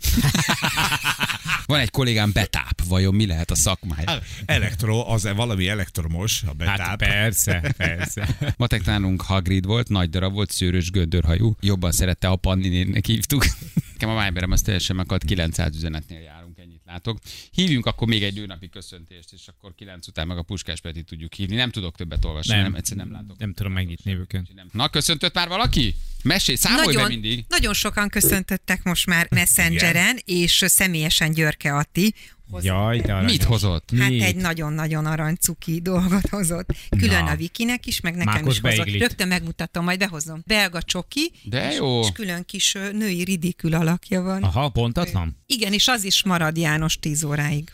Van egy kollégám Betáp, vajon mi lehet a szakmája? Elektro, az valami elektromos, a betáp. Hát persze, persze. Matek tanárunk Hagrid volt, nagy darab volt, szőrös göndörhajú. Jobban szerette, a Panni néninek hívtuk. Nekem a Viberem az teljesen meghalt, kilencszáz üzenetnél járunk, ennyit látok. Hívjunk akkor még egy nőnapi köszöntést, és akkor kilenc után meg a Puskás Petit tudjuk hívni. Nem tudok többet olvasni, nem, nem egyszer nem látok. Nem tudom megnyitni őket. Na, köszöntött már valaki? Mesélj, számolj Nagyon, be mindig. nagyon sokan köszöntöttek most már Messengeren, és személyesen Györke Atti. Jaj, de aranyos. Mit hozott? Hát Mit? egy nagyon-nagyon aranycuki dolgot hozott. Külön Na. a Vikinek is, meg nekem Mákos is hozott. beiglit. Rögtön megmutatom, majd behozom. Belga csoki, De és, jó. és külön kis ö, női ridikül alakja van. Aha, pontatlan? Igen, és az is marad János tíz óráig.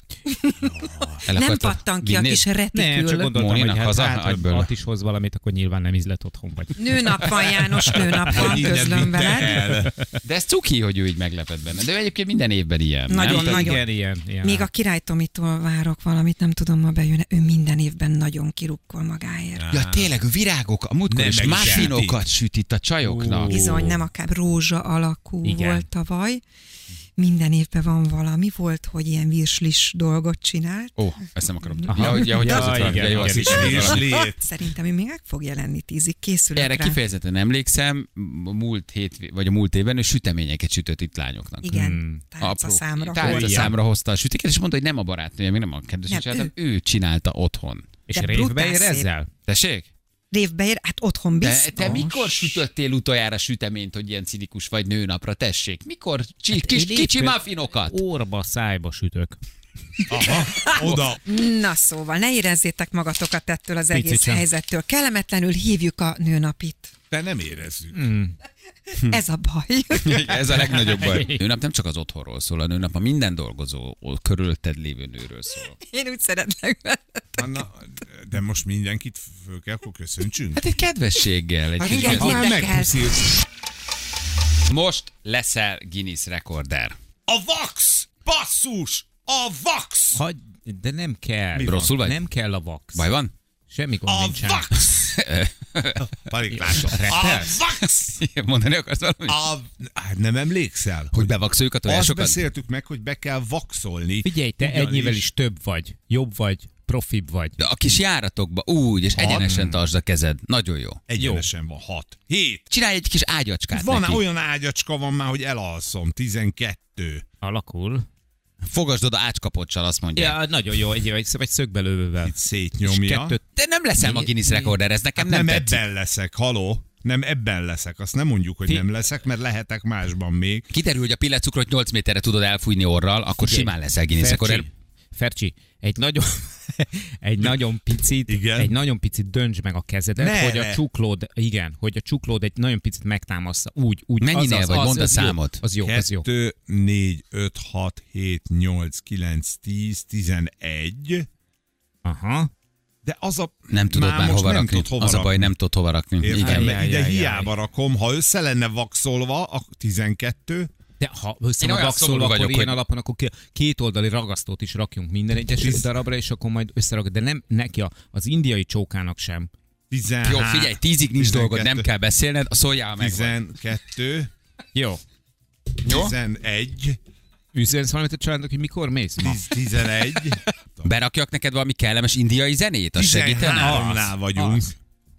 El Nem akartad pattan ki a vinni? kis retikül. Nem, csak gondoltam, Móninak hogy hát, haza, hát, agyből. Att is hoz valamit, akkor nyilván nem ízlet otthon vagy. Nőnap van, János, nőnap van, Innen közlöm vitte veled. el. De ez cuki, hogy ő így meglepett benne. De ő egyébként minden évben ilyen. Nagyon, nem? nagyon. Igen, ilyen, ilyen. Még a Király Tomitól várok valamit, nem tudom, ma bejön. Ő minden évben nagyon kirukkol magáért. Ja, tényleg, ő virágok, a múltkor Nem is meg muffinokat süt itt a csajoknak. Ó. Bizony, nem akár rózsa alakú Igen. volt tavaly. Minden évben van valami. Volt, hogy ilyen virslis dolgot csinált. Ó, ezt nem akarom. Aha. Ja, hogy, ja, hogy Ja, az ott van. igen, Ja, jó, azt igen, is. igen. Valami. Virslit. Szerintem ő még meg fog jelenni tízig. Készülök Erre rá. kifejezetten emlékszem, a múlt hét, vagy a múlt évben ő süteményeket sütött itt lányoknak. Igen, Hmm. tálca számra. Tálca Olyan. számra hozta a sütiket, és mondta, hogy nem a barátnője, még nem a kedves Nem, csináltam, ő csinálta otthon. És De révbe brutál ér szép. ezzel? Tessék? Révbe ér, hát otthon De biztos. te mikor sütöttél utoljára süteményt, hogy ilyen cinikus vagy nőnapra? Tessék, mikor? Csi, Hát kis, én kicsi éppen muffinokat. Orba, szájba sütök. Aha, oda. Na szóval, ne érezzétek magatokat ettől az Picit egész sem. helyzettől. Kellemetlenül hívjuk a nőnapit. De nem érezzük. Mm. Ez a baj. Ez a legnagyobb baj. Nőnap nem csak az otthonról szól, a nőnap a minden dolgozó, körülötted lévő nőről szól. Én úgy szeretlek. Anna, de most mindenkit föl kell, akkor köszöntsünk. Hát egy kedvességgel. Egy Hát kis igen, kedves- már érdekelt. megpuszílt. Most leszel Guinness rekorder. A vax! Basszus! A vax! Hagy, de nem kell. Mi van? Rosszul vagy? Nem kell a vax. Baj van? Semmi gond A nincsen. vax! Pariklás. A Reppelsz? vax! Mondani akarsz valamit? A... Hát nem emlékszel? Hogy bevakszoljuk a Azt tojásokat? beszéltük meg, hogy be kell vaxolni. Figyelj, te Ugyanis- ennyivel is több vagy. Jobb vagy, profibb vagy. De a kis járatokba úgy, és egyenesen tartsd a kezed. Nagyon jó. Egyenesen van hat. Hét. Csinálj egy kis ágyacskát Van neki. olyan ágyacska van már, hogy elalszom. Tizenkettő. Alakul. Fogasd oda ácskapocsal, azt mondja. Ja, nagyon jó, egy, egy, egy szögbelővővel. Itt szétnyomja. Kettőt. De nem leszel a Mi- Guinness mi- rekorder, ez nekem Hát nem, nem tetszik. ebben leszek, haló? Nem ebben leszek. Azt nem mondjuk, hogy Fi- nem leszek, mert lehetek másban még. Kiderül, hogy a pillecukrot nyolc méterre tudod elfújni orral, akkor Figyelj, simán leszel Guinness Fercsi, rekorder. Fercsi, egy nagyon, egy nagyon picit, Igen. egy nagyon picit döntsd meg a kezedet, Ne, hogy a ne. csuklód, igen, hogy a csuklód egy nagyon picit megtámassza. Úgy, úgy. Mennyinél az, az, vagy? az, Mondd a az jó, számot. Az jó, az jó. Kettő, négy, öt, hat, hét, nyolc, kilenc, tíz, tizenegy. Aha. De az a... Nem tudod már, most hova nem rakni. tud hova Az a baj, rakni. nem tudod hova rakni. Érted? Igen. Mert ide Jaj, jaj, hiába rakom. Ha össze lenne vaxolva, a tizenkettő, De ha össze Én van olyan vaxolva, szomorú akkor vagyok, ilyen hogy- alapon, akkor ki- két oldali ragasztót is rakjunk minden egyes Tiz- darabra, és akkor majd összerakod. De nem neki a, az indiai csókának sem. tizenhárom, Jó, figyelj, tízig nincs dolgod, nem tizenkettő, kell beszélned, a szóljál meg. tizenkettő, Jó. Jó? tizenegy, Üzensz valamit a családnak, hogy mikor mész ma? tíz, tizenegy, Berakjak neked valami kellemes indiai zenét? Az segítene? tizenháromnál vagyunk. Az.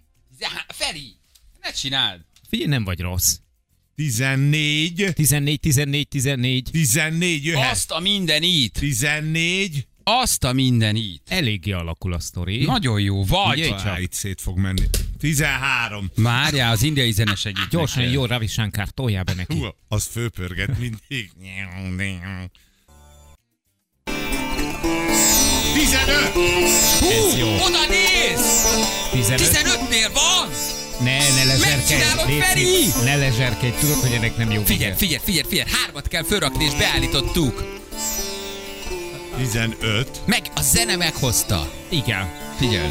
Feri, ne csináld! Figyelj, nem vagy rossz. tizennégy, tizennégy, tizennégy, tizennégy. tizennégy jöhet. Azt a mindenit! tizennégy, Azt a mindenit! Eléggé alakul a sztori. Nagyon jó vagy! Figyelj Á, csak. itt szét fog menni. tizenhárom. Várjál, az indiai zene segít. Gyorsan, neked. jó, Ravi Shankar, toljál be neki. Hú, az főpörget mindig. tizenöt! Ez jó. Oda néz! tizenöt. tizenötnél van! Ne, ne lezserkedj. Megcsinálod, Légy Feri! szíves. Ne lezserkedj, tudod, hogy ennek nem jó. Figyelj, figyelj, figyelj, figyelj, hármat kell fölrakni, és beállítottuk. tizenöt. Meg, a zene meghozta. Igen. Figyelj.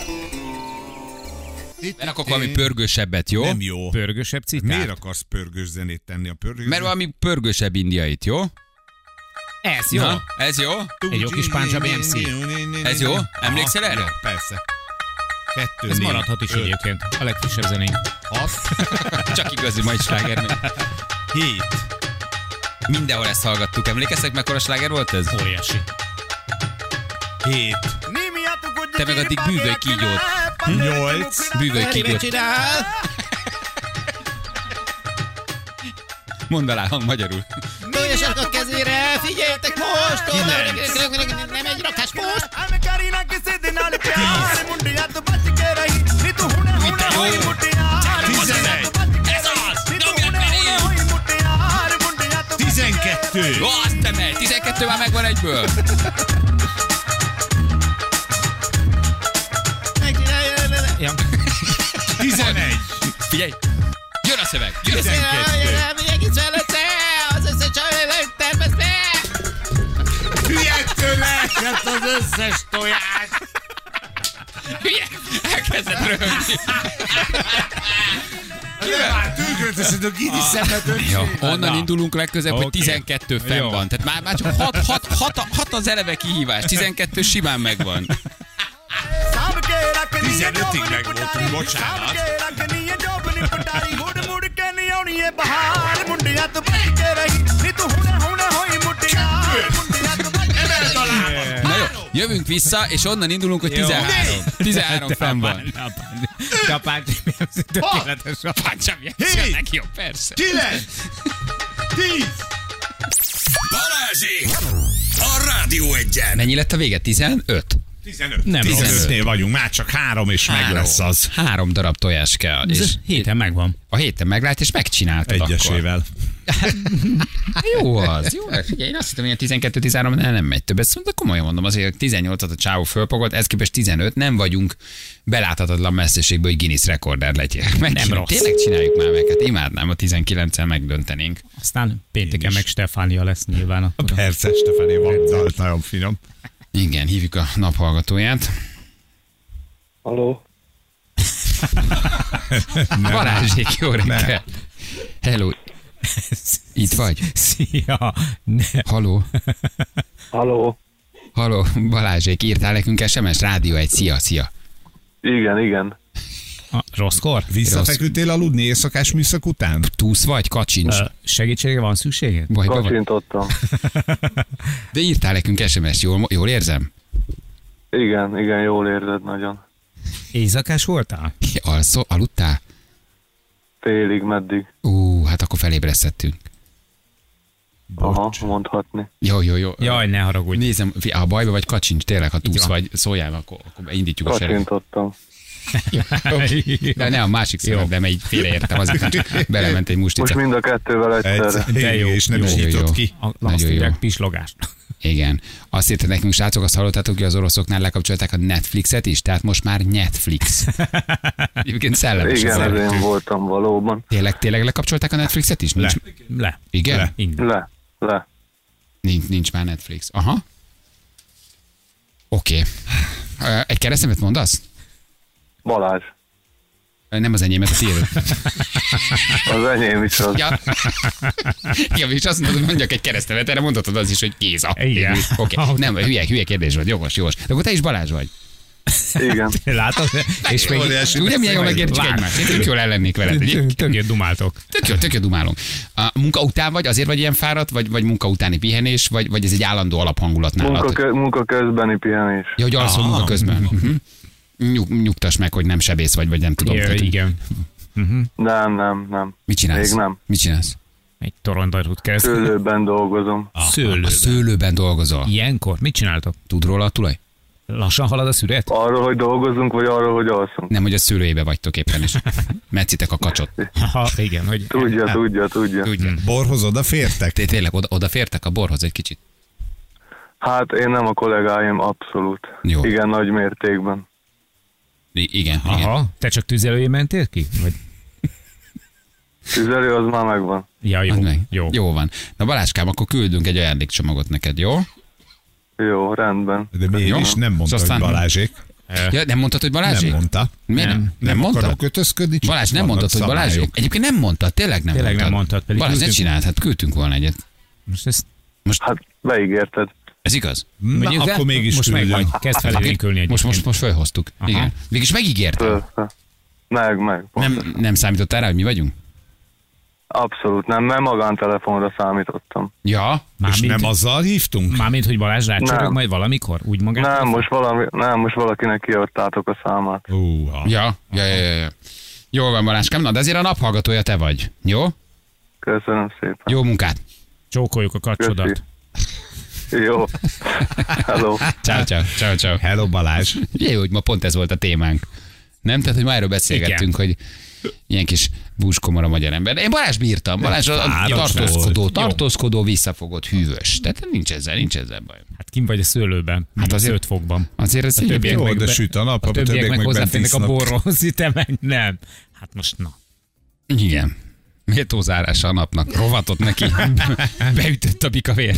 Berakok valami pörgősebbet, jó? Nem jó. Pörgősebb citát. Miért akarsz pörgős zenét tenni a pörgős? Mert valami pörgősebb indiait, jó? Ez jó. Na, ez jó? Egy jó kis Punjab em cé. Ez jó? Emlékszel erre? Jó, persze. Kettő, Ez négy, maradhat is öt, egyébként. A legfrissebb zenénk. hat, Csak igazi mai sláger. hét. Mindenhol ezt hallgattuk. Emlékeztek, mekkora sláger volt ez? Óriási. hét. Te meg addig bűvölj kígyót. nyolc. Bűvölj kígyót. Mondd alá hang magyarul. Tojjasak a kezére, figyeljetek most! Kilenc. Nem egy rakás most! tizenegy. Ez az! Nyomjak felé! tizenkettő. Ó, azt te megy! tizenkettő már megvan egyből. Ja. tizenegy. Figyelj! Jön a szöveg! Jön a szöveg! tizenkettő. Az összes csajlőt tervezte! Hülyektől leesett az összes tojás. Hülye! Elkezdett röhögni. Már tűköltözött a gidi szemet. Jó, onnan indulunk legközebb, hogy Oké. tizenkettő fenn Jó. van. Tehát már, már csak hat az eleve kihívás. tizenkettő simán megvan. tizenötig megvoltunk, bocsánat. Na jó, jövünk vissza, és onnan indulunk, hogy tizenhárom. tizenhárom fenn van. De a páncsi tökéletes a Punjab Hét. jó, persze. kilenc. tíz. Balázsék! A Rádió Egyen! Mennyi lett a vége? tizenöt? tizenöt. Nem rossz. tizenötnél vagyunk, már csak három, és meg lesz az. Három darab tojás kell. És Ez héten megvan. a héten meglát, és megcsináltad akkor. Egyesével. Jó az, jó. Figyelj, én azt hittem, hogy a tizenkettő tizenhárom nem, nem megy többet. Szóval komolyan mondom, azért tizennyolcat a csávó fölpogolt, ez képest tizenöt, nem vagyunk beláthatatlan messzeségből, hogy Guinness rekorder legyél. Meg Nem rossz. Tényleg csináljuk már meg, hát imádnám, a tizenkilenccel megdöntenénk. Aztán pénteken meg Stefánia lesz nyilván. Akkor. Persze, Stefani van, dalt, nagyon finom. Igen, hívjuk a naphallgatóját. Haló? Balázsék, jó reggel. Hello. Itt vagy? Szia! Ne. Haló? Haló? Haló, Balázsék, írtál nekünk es em es Rádió egy, szia, szia. Igen, igen. A, rosszkor? Visszafeküdtél aludni éjszakás műszak után? Túsz vagy, kacsincs. Ö, Segítségre van szükséged? Bajba vagy? Kacsintottam. De írtál nekünk es em es, jól, jól érzem? Igen, igen, jól érzed nagyon. Éjszakás voltál? Alszol, aludtál? Félig, meddig. Ú, hát akkor felébresztettünk. Aha, mondhatni. Jó, jó, jó. Jaj, ne haragudj. Nézem, fi- ha bajba vagy, kacsincs, tényleg, ha túsz van. vagy, szóljál, akkor, akkor indítjuk a sereg. Kacsintottam. De ne a másik szemed, de mert így félreértem, azért hogy belement egy Most mustica. mind a kettővel egyszerre. Egy, De jó, és nem jó, is jó, nyitott jó. ki. A, azt Nagyon jó. hívják pislogás. Igen. Azt írta nekünk, srácok, azt hallottátok, hogy az oroszoknál lekapcsolták a Netflixet is, tehát most már Netflix. Egyébként szellemes. Igen, az ez elő. én voltam valóban. Tényleg, tényleg lekapcsolták a Netflixet is? Nincs, Le. igen? Le. Ingyen. Le, le. Nincs, nincs már Netflix. Aha. Oké. Okay. Egy keresztnevet mondasz? Balázs. Nem az enyémet, a tiéd. Az enyém is az. Ja. Ja, és azt mondod, hogy mondjak egy keresztnevet, erre mondhatod az is, hogy Géza. Igen. Oké, okay. Nem, hülye, hülye kérdés vagy, jogos, jogos. De akkor te is Balázs vagy. Igen. Látod? És még És ugye milyen jól megértjük Várj. egymást. Én tök jól ellennék veled. Tök- Egyébként. Tök jól dumáltok. Tök jó, tök jó dumálunk. A munka után vagy, azért vagy ilyen fáradt, vagy, vagy munka utáni pihenés, vagy, vagy ez egy állandó alaphangulat nálad? Munka, hogy- kö, munka közbeni pihenés. Ja, hogy alszol munka közben. Uh-huh. Nyug, nyugtass meg, hogy nem sebész vagy, vagy nem tudom. Ja, Tehát, igen. Nem, nem, nem. Mit csinálsz? Még nem. Mit csinálsz? Egy torondarút kezd. Szőlőben dolgozom. A Szőlőben. szőlőben dolgozol. Ilyenkor mit csináltok? Tud róla a tulaj? Lassan halad a szüret? Arról, hogy dolgozunk, vagy arról, hogy alszunk? Nem, hogy a szőlőjébe vagytok éppen is. Metszitek a kacsot. Ha, igen, hogy... Tudja, tudja, tudja. Tudja. Borhoz odafértek? Té- Tényleg oda, odafértek a borhoz egy kicsit? Hát én nem, a kollégáim abszolút. Jó. Igen, nagy mértékben. I- igen, igen. Aha, te csak tüzelője mentél ki? Vagy... Tüzelő az már megvan. Ja, jó. Add meg. Jó. Jó van. Na Baláskám, akkor küldünk egy ajándékcsomagot neked, jó? Jó, rendben. De miért Jó. is nem mondta, Aztán- hogy Balázsék. Ja, nem mondtad, hogy Balázsék? Nem mondta. Miért nem? Nem, Nem mondtad? akarok kötözködni, csak Balázs, nem vannak mondtad, hogy Balázsék? szabályok. Egyébként nem mondtad, tényleg nem Tényleg mondtad. nem mondtad, pedig Balázs, ne küldtünk- csináld, hát küldtünk volna egyet. Most ezt... Hát Beígérted. Ez igaz? Na, Mondjuk, akkor mégis most meg küldöm. vagy, kezd felélénkülni egyébként. Most, most, most felhoztuk. Aha. Igen. Végülis megígértem. Föl- Meg, meg. Nem, nem számítottál rá, hogy mi vagyunk? Abszolút nem, mert magántelefonra számítottam. Ja. És Mármint- nem azzal hívtunk? Mármint, hogy Balázs rácsörög Nem. majd valamikor? Úgy magát? Nem, most, valami, nem, most valakinek kiadtátok a számát. Húha. Ja, ja, ja, ja, ja. Jól van, Baláskám, na de azért a naphallgatója te vagy. Jó? Köszönöm szépen. Jó munkát. Csókoljuk a kacsodat. Köszi. Jó. Hello. Ciao, ciao, ciao, ciao. Hello Balázs. Jó, hogy ma pont ez volt a témánk. Nem? Tehát, hogy ma erről beszélgettünk, hogy ilyen kis búskomor a magyar ember. Én Balázs bírtam. Balázs a, a Fáradt tartózkodó, volt. tartózkodó, visszafogott, hűvös. Tehát nincs ezzel, nincs ezzel baj. Hát kim vagy a szőlőben, hát azért- az öt fokban. Azért ez A így többiek Jó, meg de be- süt a nap, a a többiek többiek meg meg bent hozzáférnek a isznak. borhoz, te meg nem. Hát most na. Igen. Méltózárása a napnak. Rovatott neki. Beütött a bikavér.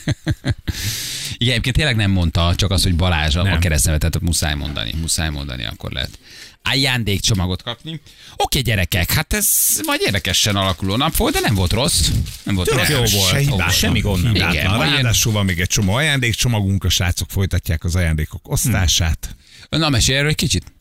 Igen, egyébként tényleg nem mondta, csak az, hogy Balázs a, a Nem. keresztnevet, tehát muszáj mondani. Muszáj mondani, akkor lehet ajándékcsomagot kapni. Oké, gyerekek, hát ez majd érdekesen alakuló nap volt, de nem volt rossz. Nem volt rossz. jó volt. Se hibátlan, Semmi gond nem. Igen, hibátlan. van ilyen- Ráadásul van még egy csomó ajándékcsomagunk, a srácok folytatják az ajándékok osztását. Na, mesélj erről egy kicsit.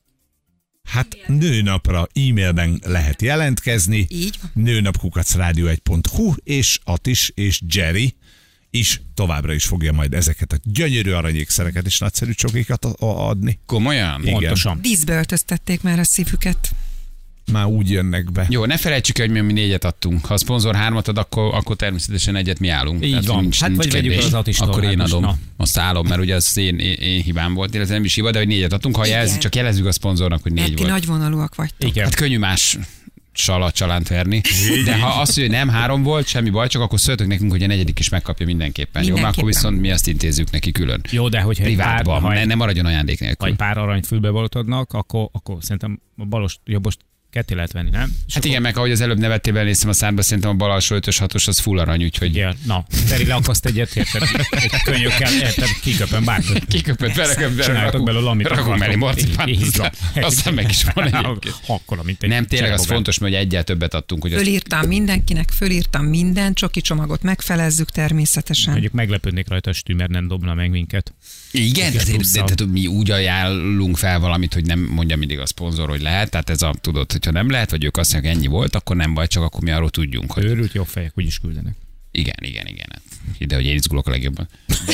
Hát nőnapra e-mailben lehet jelentkezni. Így van. nőnapkukac rádió egy pont hu, és Atis és Jerry is továbbra is fogja majd ezeket a gyönyörű aranyékszereket és nagyszerű csokikat a- a- adni. Komolyan? Igen. Pontosan. Díszbe öltöztették már a szívüket. Már úgy jönnek be. Jó, ne felejtsük el, hogy mi, mi négyet adtunk. Ha a szponzor hármat ad, akkor, akkor természetesen egyet mi állunk. Így Tehát, van. Nincs, Hát nincs vagy vegyük kérdés. az Attistól, Akkor hát én most adom. na. Azt állom, mert ugye az én, én, én hibám volt, illetve nem is hiba, de hogy négyet adtunk. Ha Igen. jelzi, csak jelezzük a szponzornak, hogy négy Mert ti volt. nagyvonalúak vagytok. Igen. Hát könnyű más salat csalánt verni. De ha azt, hogy nem három volt, semmi baj, csak akkor szóltok nekünk, hogy a negyedik is megkapja mindenképpen. Jó, már akkor Mindenképpen. viszont mi azt intézzük neki külön. Jó, de hogyha egy pár, Privátban, ha ne, egy, ne maradjon ajándék ha nélkül. egy pár aranyt fülbevalót adnak, akkor, akkor szerintem a balos, jobbost ketté lehet venni, nem? És Hát igen, meg ahogy az előbb nevettél, néztem a szárba, szerintem a bal alsó ötös hatos az full arany, úgyhogy igen, na, Feri leakaszt egyet, érted? Egy könyökkel, érted? Kiköpöm bármit. kiköpött, belegöm, Csináltok belőle, amit Ragunk mellé marcipán, Így van. aztán meg is van egyébként. Akkor, mint egy Nem, tényleg az cserebogár. fontos, hogy egyel többet adtunk, hogy azt Fölírtam mindenkinek, fölírtam minden, csoki csomagot megfelezzük természetesen. Mondjuk meglepődnék rajta, a Stümer nem dobna meg minket. igen, kis azért, plusszal. tehát mi úgy ajánlunk fel valamit, hogy nem mondja mindig a szponzor, hogy lehet, tehát ez a, tudod, hogyha nem lehet, vagy ők azt mondják, ennyi volt, akkor nem baj, csak akkor mi arról tudjunk, hogy Őrült jó fejek, úgyis küldenek. igen, igen, igen. Hát, ide, hogy én izgulok a legjobban.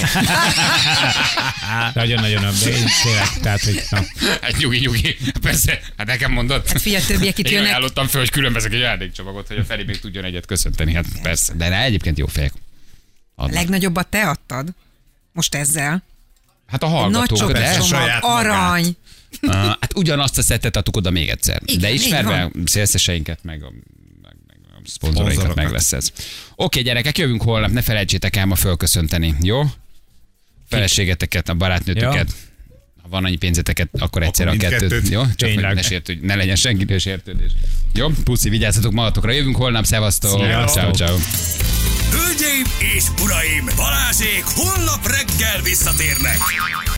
Nagyon-nagyon, de én tényleg, tehát, hogy na. Hát nyugi, nyugi. Persze, hát nekem mondod. Hát figyelj, többiek itt Én jönnek. ajánlottam fel, hogy különbözök egy ajándékcsomagot, hogy a Feri még tudjon egyet köszönteni. Hát persze, de ne, egyébként jó fejek. A Adnak. legnagyobbat te adtad. Most ezzel. Hát a Nagy hallgatók, csoki de csomag, saját magát. arany. Uh, hát ugyanazt a szettet adtuk oda még egyszer. Igen, De így ismerve van. szélszeseinket, meg a, meg, meg a szponzorainkat Szponzorokat. meg lesz ez. Oké, gyerekek, jövünk holnap, ne felejtsétek el ma fölköszönteni, jó? Feleségeteket, a barátnőtöket. Ha van annyi pénzeteket, akkor egyszer a mindkettőt. kettőt. Jó? Csak hogy Tényleg. ne, sértődj, ne legyen senkiről sértődés. Jó? Puszi, vigyázzatok magatokra. Jövünk holnap, szevasztok. Sziasztok. Ciao, ciao. Hölgyeim és uraim, Balázsék holnap reggel visszatérnek.